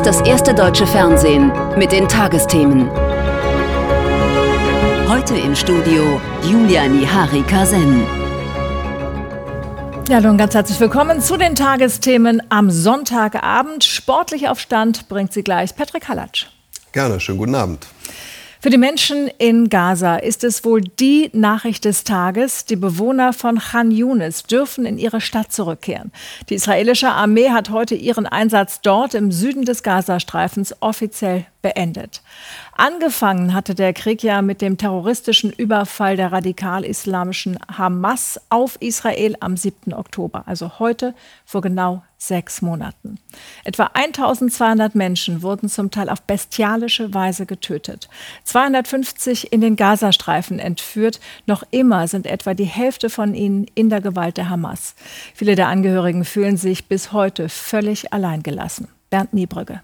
das erste deutsche Fernsehen mit den Tagesthemen. Heute im Studio Julia Nihari-Kasen. Ja, nun ganz herzlich willkommen zu den Tagesthemen am Sonntagabend. Sportlich auf Stand bringt sie gleich Patrick Hallatsch. Gerne, schönen guten Abend. Für die Menschen in Gaza ist es wohl die Nachricht des Tages. Die Bewohner von Khan Yunis dürfen in ihre Stadt zurückkehren. Die israelische Armee hat heute ihren Einsatz dort im Süden des Gazastreifens offiziell beendet. Angefangen hatte der Krieg ja mit dem terroristischen Überfall der radikal-islamischen Hamas auf Israel am 7. Oktober, also heute vor genau 6 Monaten. Etwa 1200 Menschen wurden zum Teil auf bestialische Weise getötet. 250 in den Gazastreifen entführt. Noch immer sind etwa die Hälfte von ihnen in der Gewalt der Hamas. Viele der Angehörigen fühlen sich bis heute völlig alleingelassen. Bernd Niebrügge.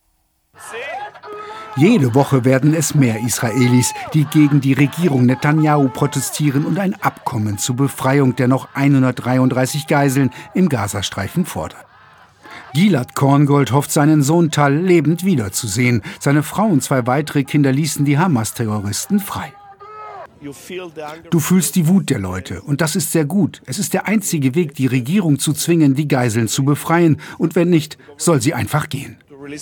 Jede Woche werden es mehr Israelis, die gegen die Regierung Netanyahu protestieren und ein Abkommen zur Befreiung der noch 133 Geiseln im Gazastreifen fordern. Gilad Korngold hofft, seinen Sohn Tal lebend wiederzusehen. Seine Frau und 2 weitere Kinder ließen die Hamas-Terroristen frei. Du fühlst die Wut der Leute und das ist sehr gut. Es ist der einzige Weg, die Regierung zu zwingen, die Geiseln zu befreien. Und wenn nicht, soll sie einfach gehen.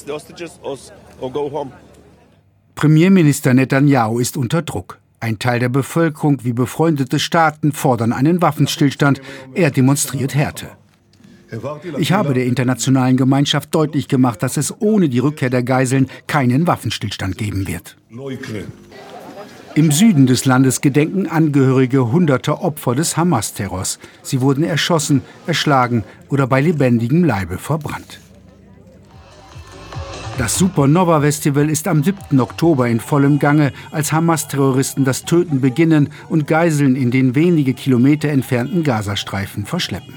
Premierminister Netanyahu ist unter Druck. Ein Teil der Bevölkerung wie befreundete Staaten fordern einen Waffenstillstand. Er demonstriert Härte. Ich habe der internationalen Gemeinschaft deutlich gemacht, dass es ohne die Rückkehr der Geiseln keinen Waffenstillstand geben wird. Im Süden des Landes gedenken Angehörige hunderter Opfer des Hamas-Terrors. Sie wurden erschossen, erschlagen oder bei lebendigem Leibe verbrannt. Das Supernova-Festival ist am 7. Oktober in vollem Gange, als Hamas-Terroristen das Töten beginnen und Geiseln in den wenige Kilometer entfernten Gazastreifen verschleppen.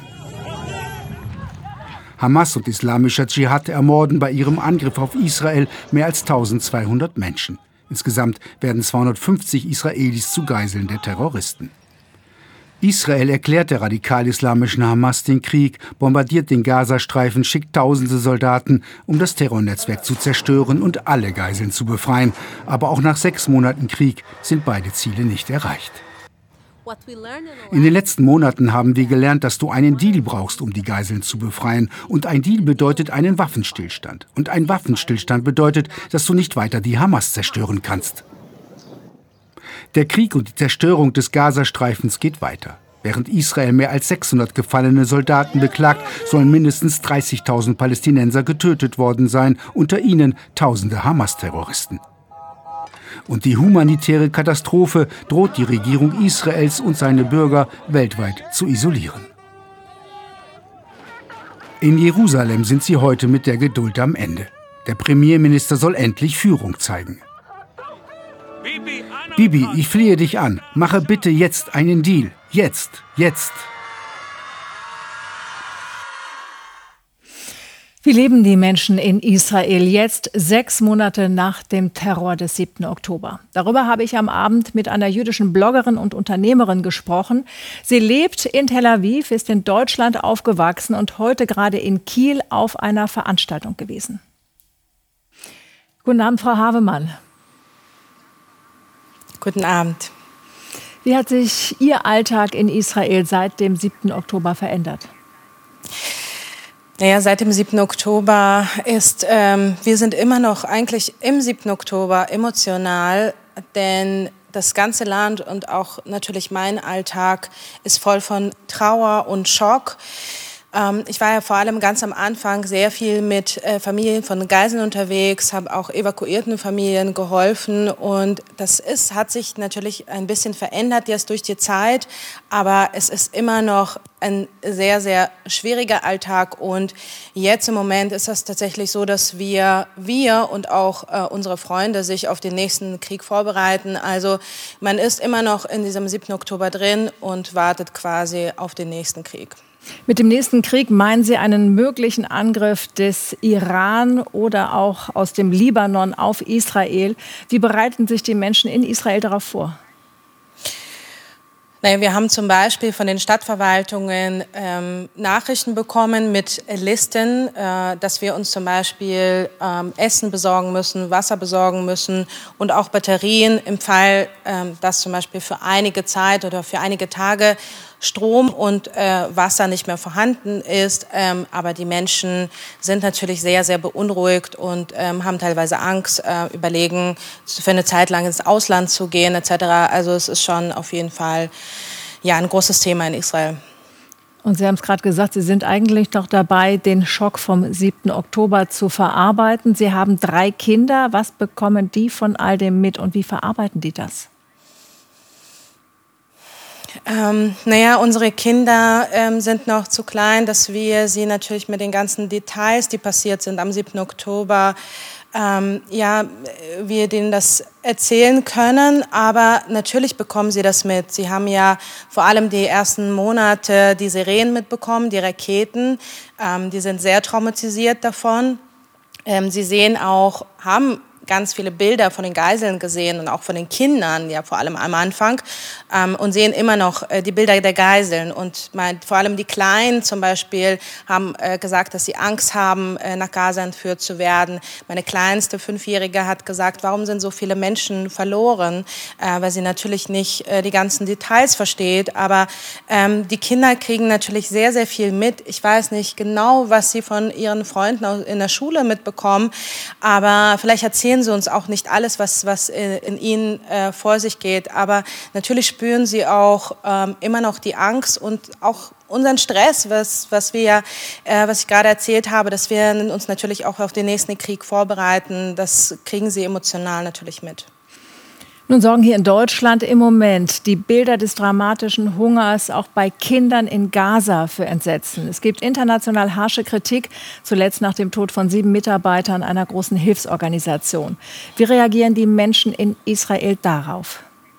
Hamas und islamischer Dschihad ermorden bei ihrem Angriff auf Israel mehr als 1200 Menschen. Insgesamt werden 250 Israelis zu Geiseln der Terroristen. Israel erklärt der radikal-islamischen Hamas den Krieg, bombardiert den Gazastreifen, schickt tausende Soldaten, um das Terrornetzwerk zu zerstören und alle Geiseln zu befreien. Aber auch nach 6 Monaten Krieg sind beide Ziele nicht erreicht. In den letzten Monaten haben wir gelernt, dass du einen Deal brauchst, um die Geiseln zu befreien. Und ein Deal bedeutet einen Waffenstillstand. Und ein Waffenstillstand bedeutet, dass du nicht weiter die Hamas zerstören kannst. Der Krieg und die Zerstörung des Gazastreifens geht weiter. Während Israel mehr als 600 gefallene Soldaten beklagt, sollen mindestens 30.000 Palästinenser getötet worden sein, unter ihnen tausende Hamas-Terroristen. Und die humanitäre Katastrophe droht die Regierung Israels und seine Bürger weltweit zu isolieren. In Jerusalem sind sie heute mit der Geduld am Ende. Der Premierminister soll endlich Führung zeigen. Bibi, ich flehe dich an, mache bitte jetzt einen Deal. Jetzt. Wie leben die Menschen in Israel jetzt, 6 Monate nach dem Terror des 7. Oktober? Darüber habe ich am Abend mit einer jüdischen Bloggerin und Unternehmerin gesprochen. Sie lebt in Tel Aviv, ist in Deutschland aufgewachsen und heute gerade in Kiel auf einer Veranstaltung gewesen. Guten Abend, Frau Havemann. Guten Abend. Wie hat sich Ihr Alltag in Israel seit dem 7. Oktober verändert? Naja, seit dem 7. Oktober wir sind immer noch eigentlich im 7. Oktober emotional, denn das ganze Land und auch natürlich mein Alltag ist voll von Trauer und Schock. Ich war ja vor allem ganz am Anfang sehr viel mit Familien von Geiseln unterwegs, habe auch evakuierten Familien geholfen und hat sich natürlich ein bisschen verändert jetzt durch die Zeit, aber es ist immer noch ein sehr, sehr schwieriger Alltag und jetzt im Moment ist es tatsächlich so, dass wir und auch unsere Freunde sich auf den nächsten Krieg vorbereiten. Also man ist immer noch in diesem 7. Oktober drin und wartet quasi auf den nächsten Krieg. Mit dem nächsten Krieg meinen Sie einen möglichen Angriff des Iran oder auch aus dem Libanon auf Israel. Wie bereiten sich die Menschen in Israel darauf vor? Naja, wir haben zum Beispiel von den Stadtverwaltungen Nachrichten bekommen mit Listen, dass wir uns zum Beispiel Essen besorgen müssen, Wasser besorgen müssen und auch Batterien im Fall, dass zum Beispiel für einige Zeit oder für einige Tage Strom und Wasser nicht mehr vorhanden ist. Aber die Menschen sind natürlich sehr, sehr beunruhigt und haben teilweise Angst, überlegen, für eine Zeit lang ins Ausland zu gehen etc. Also es ist schon auf jeden Fall ein großes Thema in Israel. Und Sie haben es gerade gesagt, Sie sind eigentlich noch dabei, den Schock vom 7. Oktober zu verarbeiten. Sie haben 3 Kinder. Was bekommen die von all dem mit und wie verarbeiten die das? Unsere Kinder sind noch zu klein, dass wir sie natürlich mit den ganzen Details, die passiert sind am 7. Oktober, wir denen das erzählen können, aber natürlich bekommen sie das mit. Sie haben ja vor allem die ersten Monate die Sirenen mitbekommen, die Raketen, die sind sehr traumatisiert davon. Sie sehen auch, haben ganz viele Bilder von den Geiseln gesehen und auch von den Kindern, ja vor allem am Anfang, und sehen immer noch die Bilder der Geiseln. Und vor allem die Kleinen zum Beispiel haben gesagt, dass sie Angst haben, nach Gaza entführt zu werden. Meine kleinste 5-Jährige hat gesagt, warum sind so viele Menschen verloren, weil sie natürlich nicht die ganzen Details versteht. Aber die Kinder kriegen natürlich sehr, sehr viel mit. Ich weiß nicht genau, was sie von ihren Freunden in der Schule mitbekommen, aber vielleicht erzählen sie uns auch nicht alles, was in ihnen vor sich geht. Aber natürlich spüren sie auch immer noch die Angst und auch unseren Stress, was ich gerade erzählt habe, dass wir uns natürlich auch auf den nächsten Krieg vorbereiten. Das kriegen sie emotional natürlich mit. Nun sorgen hier in Deutschland im Moment die Bilder des dramatischen Hungers auch bei Kindern in Gaza für Entsetzen. Es gibt international harsche Kritik, zuletzt nach dem Tod von 7 Mitarbeitern einer großen Hilfsorganisation. Wie reagieren die Menschen in Israel darauf?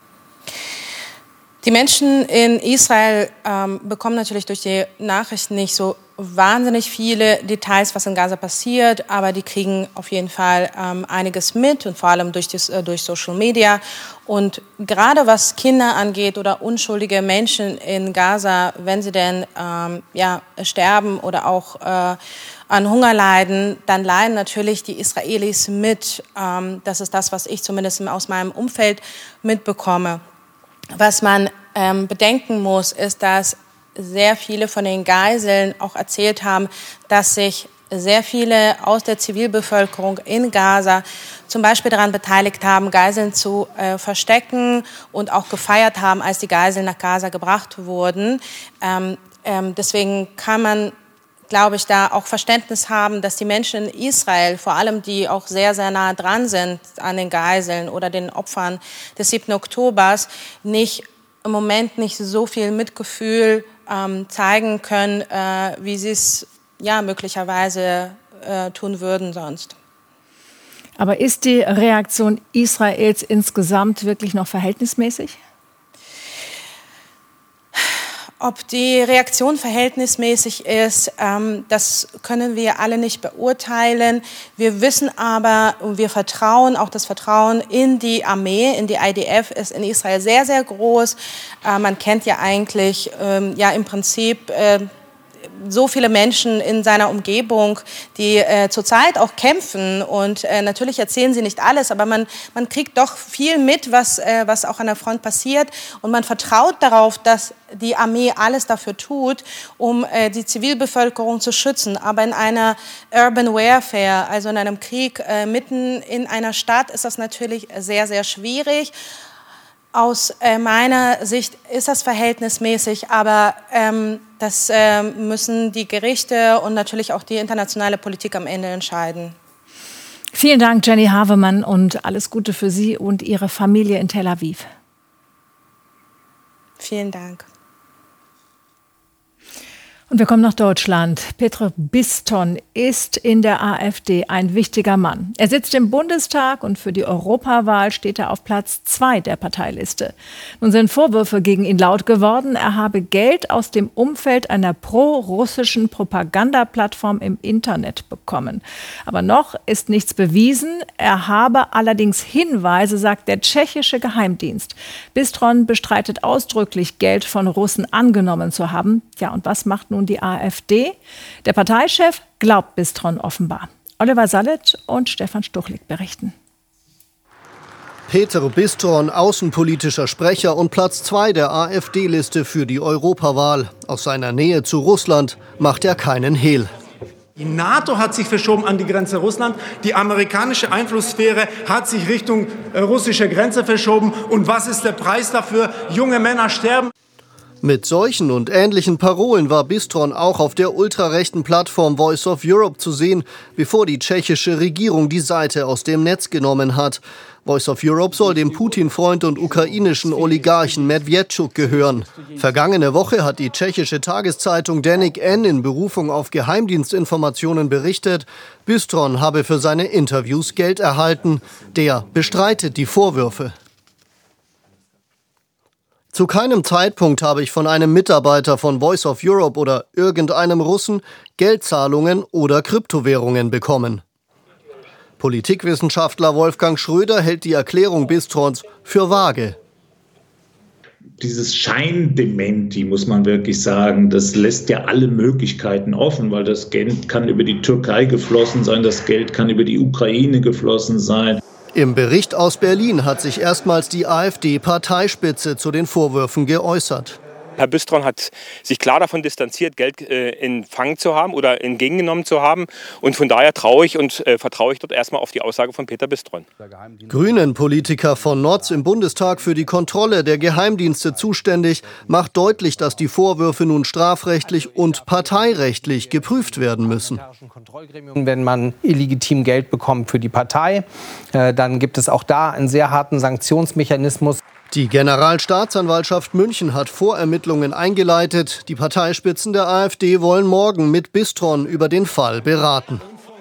Die Menschen in Israel bekommen natürlich durch die Nachrichten nicht so wahnsinnig viele Details, was in Gaza passiert, aber die kriegen auf jeden Fall einiges mit und vor allem durch Social Media. Und gerade was Kinder angeht oder unschuldige Menschen in Gaza, wenn sie denn sterben oder auch an Hunger leiden, dann leiden natürlich die Israelis mit. Das ist das, was ich zumindest aus meinem Umfeld mitbekomme. Was man bedenken muss, ist, dass sehr viele von den Geiseln auch erzählt haben, dass sich sehr viele aus der Zivilbevölkerung in Gaza zum Beispiel daran beteiligt haben, Geiseln zu verstecken und auch gefeiert haben, als die Geiseln nach Gaza gebracht wurden. Deswegen kann man, glaube ich, da auch Verständnis haben, dass die Menschen in Israel, vor allem die auch sehr, sehr nah dran sind an den Geiseln oder den Opfern des 7. Oktobers, im Moment nicht so viel Mitgefühl zeigen können, wie sie es möglicherweise tun würden sonst. Aber ist die Reaktion Israels insgesamt wirklich noch verhältnismäßig? Ob die Reaktion verhältnismäßig ist, das können wir alle nicht beurteilen. Wir wissen aber und wir vertrauen, auch das Vertrauen in die Armee, in die IDF ist in Israel sehr, sehr groß. Man kennt ja eigentlich im Prinzip so viele Menschen in seiner Umgebung, die zurzeit auch kämpfen. Und natürlich erzählen sie nicht alles, aber man kriegt doch viel mit, was auch an der Front passiert. Und man vertraut darauf, dass die Armee alles dafür tut, um die Zivilbevölkerung zu schützen. Aber in einer Urban Warfare, also in einem Krieg mitten in einer Stadt, ist das natürlich sehr, sehr schwierig. Aus meiner Sicht ist das verhältnismäßig, aber das müssen die Gerichte und natürlich auch die internationale Politik am Ende entscheiden. Vielen Dank, Jenny Havemann, und alles Gute für Sie und Ihre Familie in Tel Aviv. Vielen Dank. Und wir kommen nach Deutschland. Petr Biston ist in der AfD ein wichtiger Mann. Er sitzt im Bundestag und für die Europawahl steht er auf Platz 2 der Parteiliste. Nun sind Vorwürfe gegen ihn laut geworden, er habe Geld aus dem Umfeld einer pro-russischen Propagandaplattform im Internet bekommen. Aber noch ist nichts bewiesen. Er habe allerdings Hinweise, sagt der tschechische Geheimdienst. Bistron bestreitet ausdrücklich, Geld von Russen angenommen zu haben. Ja, und was macht nun die AfD? Der Parteichef glaubt Bistron offenbar. Oliver Sallet und Stefan Stuchlik berichten. Petr Bistron, außenpolitischer Sprecher und Platz 2 der AfD-Liste für die Europawahl. Aus seiner Nähe zu Russland macht er keinen Hehl. Die NATO hat sich verschoben an die Grenze Russland. Die amerikanische Einflusssphäre hat sich Richtung russische Grenze verschoben. Und was ist der Preis dafür? Junge Männer sterben. Mit solchen und ähnlichen Parolen war Bistron auch auf der ultrarechten Plattform Voice of Europe zu sehen, bevor die tschechische Regierung die Seite aus dem Netz genommen hat. Voice of Europe soll dem Putin-Freund und ukrainischen Oligarchen Medvedchuk gehören. Vergangene Woche hat die tschechische Tageszeitung Deník N in Berufung auf Geheimdienstinformationen berichtet, Bistron habe für seine Interviews Geld erhalten. Der bestreitet die Vorwürfe. Zu keinem Zeitpunkt habe ich von einem Mitarbeiter von Voice of Europe oder irgendeinem Russen Geldzahlungen oder Kryptowährungen bekommen. Politikwissenschaftler Wolfgang Schröder hält die Erklärung Bistrons für vage. Dieses Scheindementi, muss man wirklich sagen, das lässt ja alle Möglichkeiten offen, weil das Geld kann über die Türkei geflossen sein, das Geld kann über die Ukraine geflossen sein. Im Bericht aus Berlin hat sich erstmals die AfD-Parteispitze zu den Vorwürfen geäußert. Herr Bistron hat sich klar davon distanziert, Geld empfangen zu haben oder entgegengenommen zu haben. Und von daher vertraue ich dort erstmal auf die Aussage von Petr Bistron. Grünen-Politiker von Notz im Bundestag für die Kontrolle der Geheimdienste zuständig, macht deutlich, dass die Vorwürfe nun strafrechtlich und parteirechtlich geprüft werden müssen. Wenn man illegitim Geld bekommt für die Partei, dann gibt es auch da einen sehr harten Sanktionsmechanismus. Die Generalstaatsanwaltschaft München hat Vorermittlungen eingeleitet. Die Parteispitzen der AfD wollen morgen mit Bistron über den Fall beraten.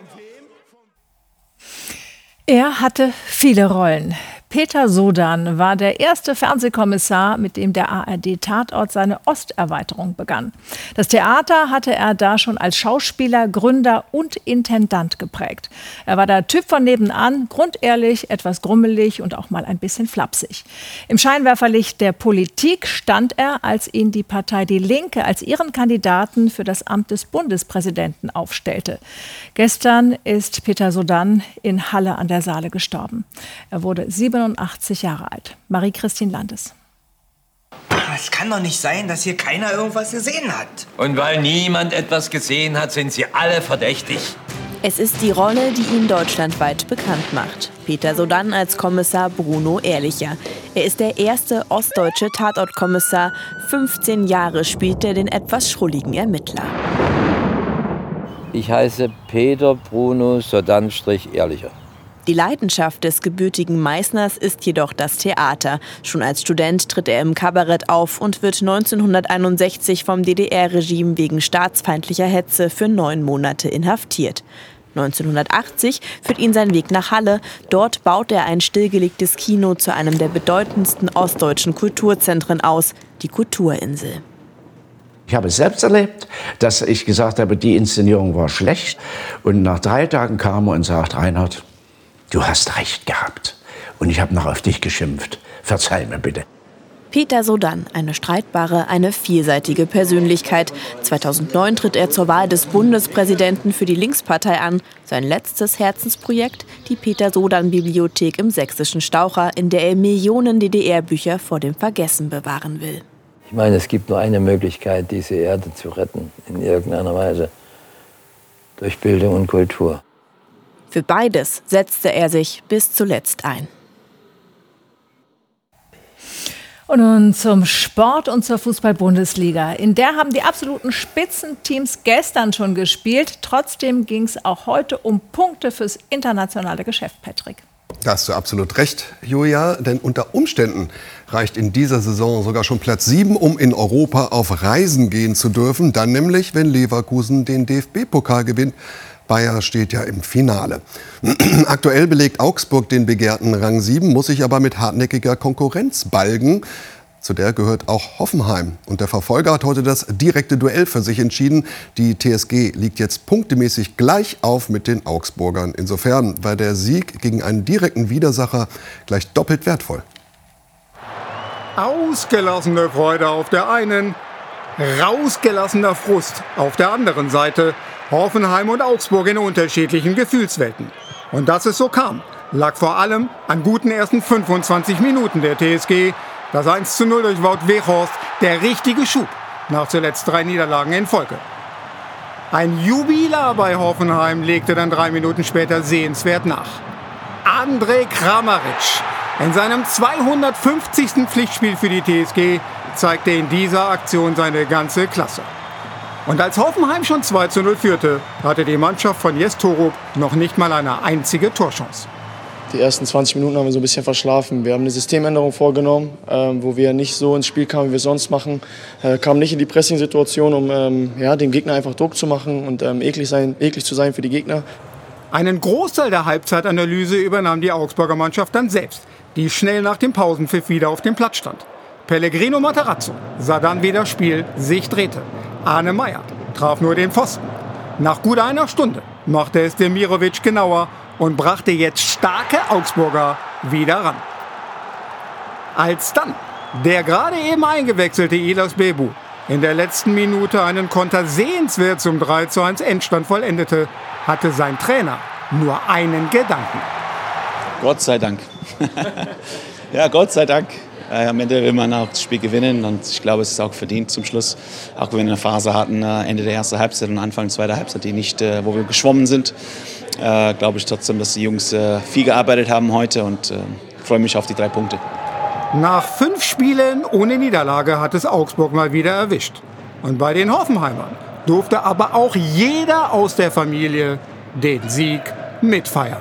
Er hatte viele Rollen. Peter Sodan war der erste Fernsehkommissar, mit dem der ARD-Tatort seine Osterweiterung begann. Das Theater hatte er da schon als Schauspieler, Gründer und Intendant geprägt. Er war der Typ von nebenan, grundehrlich, etwas grummelig und auch mal ein bisschen flapsig. Im Scheinwerferlicht der Politik stand er, als ihn die Partei Die Linke als ihren Kandidaten für das Amt des Bundespräsidenten aufstellte. Gestern ist Peter Sodan in Halle an der Saale gestorben. Er wurde 87 Jahre alt. Marie-Christine Landes. Es kann doch nicht sein, dass hier keiner irgendwas gesehen hat. Und weil niemand etwas gesehen hat, sind sie alle verdächtig. Es ist die Rolle, die ihn deutschlandweit bekannt macht. Peter Sodan als Kommissar Bruno Ehrlicher. Er ist der erste ostdeutsche Tatortkommissar. 15 Jahre spielt er den etwas schrulligen Ermittler. Ich heiße Peter Bruno Sodan-Ehrlicher. Die Leidenschaft des gebürtigen Meißners ist jedoch das Theater. Schon als Student tritt er im Kabarett auf und wird 1961 vom DDR-Regime wegen staatsfeindlicher Hetze für 9 Monate inhaftiert. 1980 führt ihn sein Weg nach Halle. Dort baut er ein stillgelegtes Kino zu einem der bedeutendsten ostdeutschen Kulturzentren aus, die Kulturinsel. Ich habe es selbst erlebt, dass ich gesagt habe, die Inszenierung war schlecht. Und nach 3 Tagen kam er und sagt, Reinhard, du hast recht gehabt. Und ich habe noch auf dich geschimpft. Verzeih mir bitte. Peter Sodan, eine streitbare, eine vielseitige Persönlichkeit. 2009 tritt er zur Wahl des Bundespräsidenten für die Linkspartei an. Sein letztes Herzensprojekt, die Peter-Sodan-Bibliothek im sächsischen Staucha, in der er Millionen DDR-Bücher vor dem Vergessen bewahren will. Ich meine, es gibt nur eine Möglichkeit, diese Erde zu retten, in irgendeiner Weise. Durch Bildung und Kultur. Für beides setzte er sich bis zuletzt ein. Und nun zum Sport und zur Fußball-Bundesliga. In der haben die absoluten Spitzenteams gestern schon gespielt. Trotzdem ging es auch heute um Punkte fürs internationale Geschäft, Patrick. Da hast du absolut recht, Julia, denn unter Umständen reicht in dieser Saison sogar schon Platz 7, um in Europa auf Reisen gehen zu dürfen. Dann nämlich, wenn Leverkusen den DFB-Pokal gewinnt. Bayer steht ja im Finale. Aktuell belegt Augsburg den begehrten Rang 7, muss sich aber mit hartnäckiger Konkurrenz balgen. Zu der gehört auch Hoffenheim. Und der Verfolger hat heute das direkte Duell für sich entschieden. Die TSG liegt jetzt punktemäßig gleich auf mit den Augsburgern. Insofern war der Sieg gegen einen direkten Widersacher gleich doppelt wertvoll. Ausgelassene Freude auf der einen, rausgelassener Frust auf der anderen Seite. Hoffenheim und Augsburg in unterschiedlichen Gefühlswelten. Und dass es so kam, lag vor allem an guten ersten 25 Minuten der TSG. Das 1:0 durch Wout Weghorst, der richtige Schub nach zuletzt 3 Niederlagen in Folge. Ein Jubilar bei Hoffenheim legte dann 3 Minuten später sehenswert nach. Andrej Kramaric in seinem 250. Pflichtspiel für die TSG zeigte in dieser Aktion seine ganze Klasse. Und als Hoffenheim schon 2:0 führte, hatte die Mannschaft von Jes Torup noch nicht mal eine einzige Torchance. Die ersten 20 Minuten haben wir so ein bisschen verschlafen. Wir haben eine Systemänderung vorgenommen, wo wir nicht so ins Spiel kamen, wie wir sonst machen. Kamen nicht in die Pressing-Situation, um dem Gegner einfach Druck zu machen und eklig zu sein für die Gegner. Einen Großteil der Halbzeitanalyse übernahm die Augsburger Mannschaft dann selbst, die schnell nach dem Pausenpfiff wieder auf dem Platz stand. Pellegrino Matarazzo sah dann, wie das Spiel sich drehte. Arne Meyer traf nur den Pfosten. Nach gut einer Stunde machte es Demirovic genauer und brachte jetzt starke Augsburger wieder ran. Als dann der gerade eben eingewechselte Ilas Bebu in der letzten Minute einen Konter sehenswert zum 3:1 Endstand vollendete, hatte sein Trainer nur einen Gedanken. Gott sei Dank. Ja, Gott sei Dank. Am Ende will man auch das Spiel gewinnen und ich glaube, es ist auch verdient zum Schluss. Auch wenn wir eine Phase hatten, Ende der ersten Halbzeit und Anfang der zweiten Halbzeit, die nicht, wo wir geschwommen sind, glaube ich trotzdem, dass die Jungs viel gearbeitet haben heute und freue mich auf die 3 Punkte. Nach 5 Spielen ohne Niederlage hat es Augsburg mal wieder erwischt. Und bei den Hoffenheimern durfte aber auch jeder aus der Familie den Sieg mitfeiern.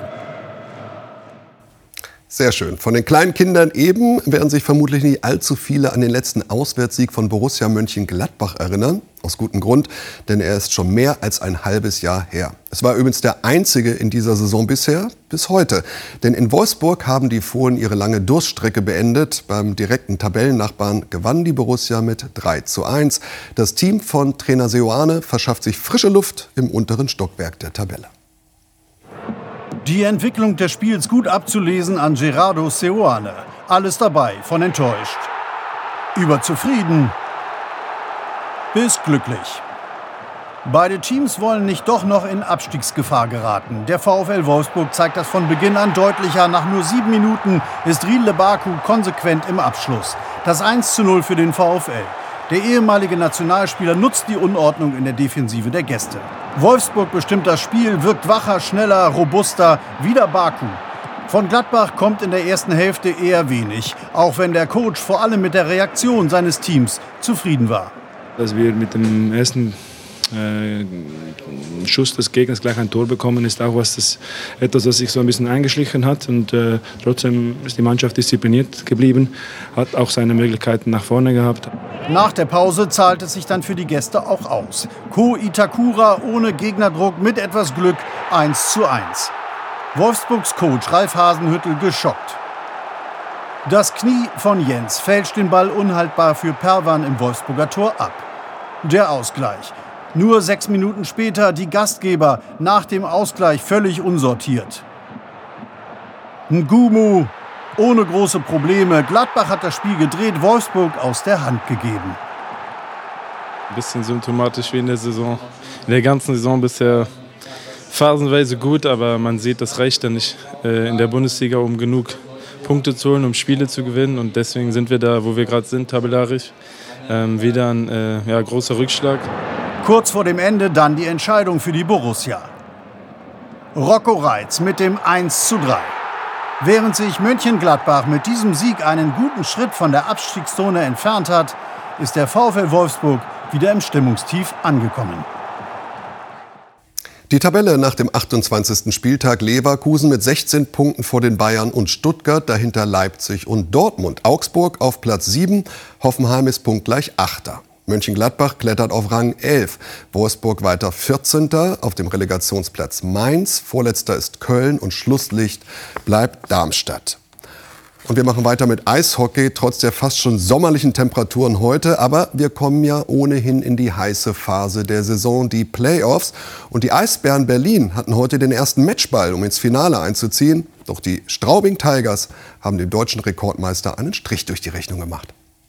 Sehr schön. Von den kleinen Kindern eben werden sich vermutlich nicht allzu viele an den letzten Auswärtssieg von Borussia Mönchengladbach erinnern. Aus gutem Grund, denn er ist schon mehr als ein halbes Jahr her. Es war übrigens der einzige in dieser Saison bisher, bis heute. Denn in Wolfsburg haben die Fohlen ihre lange Durststrecke beendet. Beim direkten Tabellennachbarn gewann die Borussia mit 3:1. Das Team von Trainer Seoane verschafft sich frische Luft im unteren Stockwerk der Tabelle. Die Entwicklung des Spiels gut abzulesen an Gerardo Seoane. Alles dabei, von enttäuscht, über zufrieden bis glücklich. Beide Teams wollen nicht doch noch in Abstiegsgefahr geraten. Der VfL Wolfsburg zeigt das von Beginn an deutlicher. Nach nur 7 Minuten ist Ridle Baku konsequent im Abschluss. Das 1:0 für den VfL. Der ehemalige Nationalspieler nutzt die Unordnung in der Defensive der Gäste. Wolfsburg bestimmt das Spiel, wirkt wacher, schneller, robuster. Wieder Baku. Von Gladbach kommt in der ersten Hälfte eher wenig. Auch wenn der Coach vor allem mit der Reaktion seines Teams zufrieden war. Dass wir mit dem ersten Schuss des Gegners gleich ein Tor bekommen, ist auch etwas, was sich so ein bisschen eingeschlichen hat. Und trotzdem ist die Mannschaft diszipliniert geblieben, hat auch seine Möglichkeiten nach vorne gehabt. Nach der Pause zahlt es sich dann für die Gäste auch aus. Ko Itakura ohne Gegnerdruck mit etwas Glück 1:1. Wolfsburgs Coach Ralf Hasenhüttl geschockt. Das Knie von Jens fälscht den Ball unhaltbar für Perwan im Wolfsburger Tor ab. Der Ausgleich. Nur 6 Minuten später die Gastgeber nach dem Ausgleich völlig unsortiert. Ngumu ohne große Probleme. Gladbach hat das Spiel gedreht, Wolfsburg aus der Hand gegeben. Ein bisschen symptomatisch wie in der Saison. In der ganzen Saison bisher phasenweise gut, aber man sieht, das reicht ja nicht in der Bundesliga, um genug Punkte zu holen, um Spiele zu gewinnen. Und deswegen sind wir da, wo wir gerade sind, tabellarisch. Wieder ein großer Rückschlag. Kurz vor dem Ende dann die Entscheidung für die Borussia. Rocco Reitz mit dem 1:3. Während sich Mönchengladbach mit diesem Sieg einen guten Schritt von der Abstiegszone entfernt hat, ist der VfL Wolfsburg wieder im Stimmungstief angekommen. Die Tabelle nach dem 28. Spieltag: Leverkusen mit 16 Punkten vor den Bayern und Stuttgart, dahinter Leipzig und Dortmund. Augsburg auf Platz 7, Hoffenheim ist punktgleich 8. Mönchengladbach klettert auf Rang 11, Wolfsburg weiter 14. auf dem Relegationsplatz Mainz, vorletzter ist Köln und Schlusslicht bleibt Darmstadt. Und wir machen weiter mit Eishockey, trotz der fast schon sommerlichen Temperaturen heute. Aber wir kommen ja ohnehin in die heiße Phase der Saison, die Playoffs. Und die Eisbären Berlin hatten heute den ersten Matchball, um ins Finale einzuziehen. Doch die Straubing Tigers haben dem deutschen Rekordmeister einen Strich durch die Rechnung gemacht.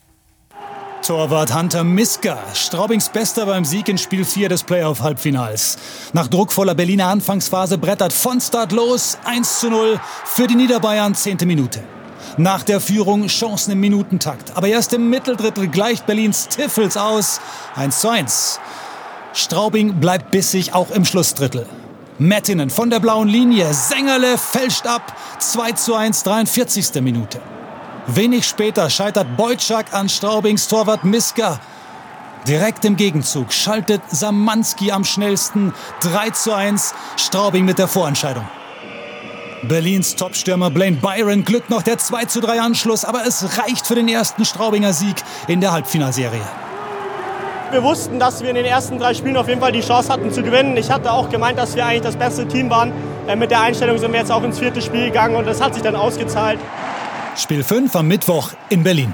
Torwart Hunter Miska, Straubings Bester beim Sieg in Spiel 4 des Playoff-Halbfinals. Nach druckvoller Berliner Anfangsphase brettert von Start los, 1:0 für die Niederbayern, 10. Minute. Nach der Führung Chancen im Minutentakt. Aber erst im Mitteldrittel gleicht Berlins Tiffels aus. 1:1. Straubing bleibt bissig, auch im Schlussdrittel. Mettinen von der blauen Linie. Sängerle fälscht ab. 2:1, 43. Minute. Wenig später scheitert Boyczak an Straubings Torwart Miska. Direkt im Gegenzug schaltet Samanski am schnellsten. 3:1. Straubing mit der Vorentscheidung. Berlins Topstürmer Blaine Byron glückt noch der 2:3 Anschluss, aber es reicht für den ersten Straubinger Sieg in der Halbfinalserie. Wir wussten, dass wir in den ersten 3 Spielen auf jeden Fall die Chance hatten zu gewinnen. Ich hatte auch gemeint, dass wir eigentlich das beste Team waren. Mit der Einstellung sind wir jetzt auch ins 4. Spiel gegangen und das hat sich dann ausgezahlt. Spiel 5 am Mittwoch in Berlin.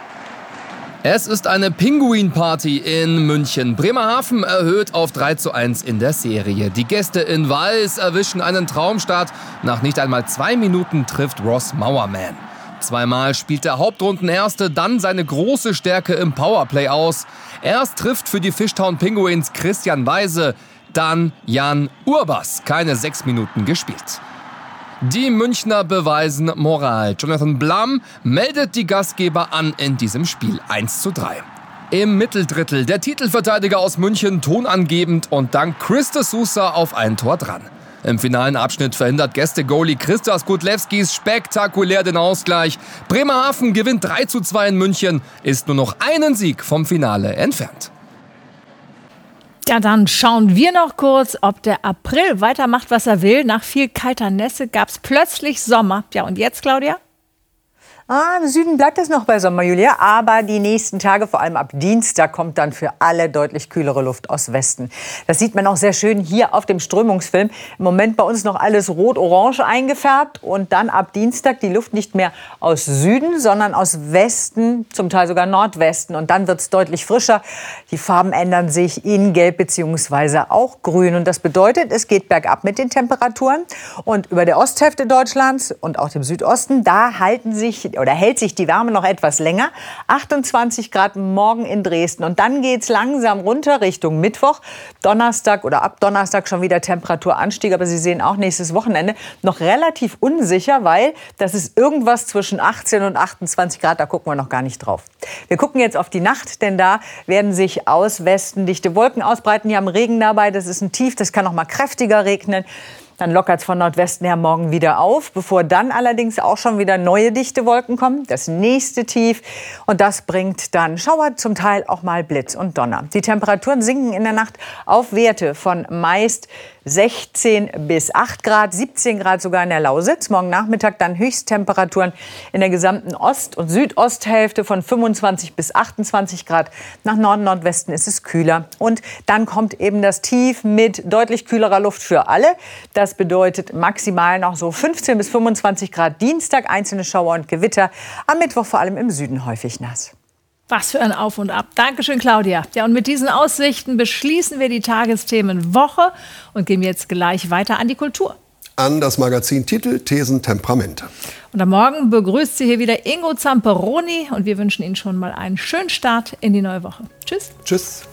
Es ist eine Pinguin-Party in München. Bremerhaven erhöht auf 3:1 in der Serie. Die Gäste in Weiß erwischen einen Traumstart. Nach nicht einmal 2 Minuten trifft Ross Mauerman. Zweimal spielt der Hauptrundenerste dann seine große Stärke im Powerplay aus. Erst trifft für die Fishtown Pinguins Christian Weise, dann Jan Urbas. Keine 6 Minuten gespielt. Die Münchner beweisen Moral. Jonathan Blum meldet die Gastgeber an in diesem Spiel 1:3. Im Mitteldrittel der Titelverteidiger aus München tonangebend und dank Chris de Sousa auf ein Tor dran. Im finalen Abschnitt verhindert Gäste-Goalie Christas Kudlewskis spektakulär den Ausgleich. Bremerhaven gewinnt 3:2 in München, ist nur noch einen Sieg vom Finale entfernt. Ja, dann schauen wir noch kurz, ob der April weitermacht, was er will. Nach viel kalter Nässe gab es plötzlich Sommer. Ja, und jetzt, Claudia? Im Süden bleibt es noch bei Sommer, Julia, aber die nächsten Tage, vor allem ab Dienstag, kommt dann für alle deutlich kühlere Luft aus Westen. Das sieht man auch sehr schön hier auf dem Strömungsfilm. Im Moment bei uns noch alles rot-orange eingefärbt und dann ab Dienstag die Luft nicht mehr aus Süden, sondern aus Westen, zum Teil sogar Nordwesten. Und dann wird es deutlich frischer. Die Farben ändern sich in Gelb bzw. auch Grün. Und das bedeutet, es geht bergab mit den Temperaturen. Und über der Osthälfte Deutschlands und auch dem Südosten, da hält sich die Wärme noch etwas länger. 28 Grad morgen in Dresden. Und dann geht es langsam runter Richtung Mittwoch. Donnerstag oder ab Donnerstag schon wieder Temperaturanstieg. Aber Sie sehen auch nächstes Wochenende noch relativ unsicher, weil das ist irgendwas zwischen 18 und 28 Grad. Da gucken wir noch gar nicht drauf. Wir gucken jetzt auf die Nacht, denn da werden sich aus Westen dichte Wolken ausbreiten. Die haben Regen dabei. Das ist ein Tief. Das kann noch mal kräftiger regnen. Dann lockert es von Nordwesten her morgen wieder auf, bevor dann allerdings auch schon wieder neue dichte Wolken kommen. Das nächste Tief. Und das bringt dann Schauer, zum Teil auch mal Blitz und Donner. Die Temperaturen sinken in der Nacht auf Werte von meist 16 bis 8 Grad, 17 Grad sogar in der Lausitz. Morgen Nachmittag dann Höchsttemperaturen in der gesamten Ost- und Südosthälfte von 25 bis 28 Grad. Nach Norden, Nordwesten ist es kühler. Und dann kommt eben das Tief mit deutlich kühlerer Luft für alle. Das bedeutet maximal noch so 15 bis 25 Grad Dienstag, einzelne Schauer und Gewitter. Am Mittwoch vor allem im Süden häufig nass. Was für ein Auf und Ab. Dankeschön, Claudia. Ja, und mit diesen Aussichten beschließen wir die Tagesthemenwoche und gehen jetzt gleich weiter an die Kultur. An das Magazin Titel, Thesen, Temperamente. Und am Morgen begrüßt Sie hier wieder Ingo Zamperoni und wir wünschen Ihnen schon mal einen schönen Start in die neue Woche. Tschüss. Tschüss.